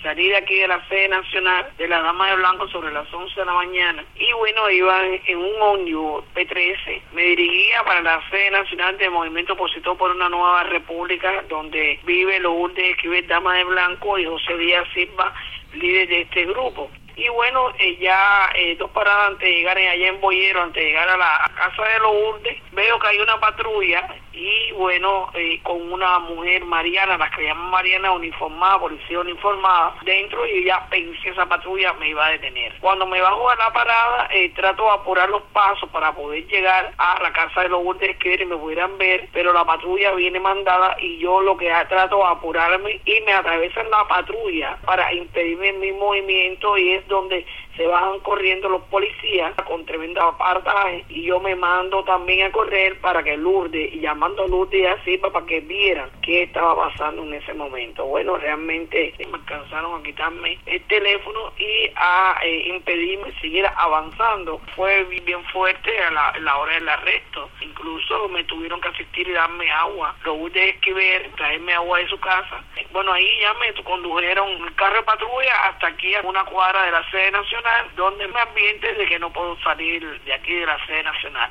Salí de aquí de la sede nacional de la Dama de Blanco sobre las 11 de la mañana y bueno, iba en un ómnibus P13. Me dirigía para la sede nacional del Movimiento Opositor por una Nueva República, donde vive Lourdes Esquivel, Dama de Blanco, y José Díaz Silva, líder de este grupo. Y bueno, ya 2 paradas antes de llegar allá en Boyero, antes de llegar a la casa de Lourdes, veo que hay una patrulla y bueno, con una mujer Mariana, la que llaman Mariana, uniformada, policía uniformada, dentro, y ya pensé esa patrulla me iba a detener. Cuando me bajo a la parada, trato de apurar los pasos para poder llegar a la casa de Lourdes que me pudieran ver, pero la patrulla viene mandada y yo lo que trato de apurarme y me atravesan la patrulla para impedirme mi movimiento, y es donde se bajan corriendo los policías con tremenda apartaje y yo me mando también a correr para que Lourdes, y llamando a Lourdes y así para que vieran qué estaba pasando en ese momento. Bueno, realmente me alcanzaron a quitarme el teléfono y a impedirme seguir avanzando. Fue bien fuerte a la hora del arresto. Incluso me tuvieron que asistir y darme agua. Lourdes Esquivel, traerme agua de su casa. Bueno, ahí ya me condujeron el carro de patrulla hasta aquí a una cuadra de la sede nacional, donde me advierte de que no puedo salir de aquí de la sede nacional.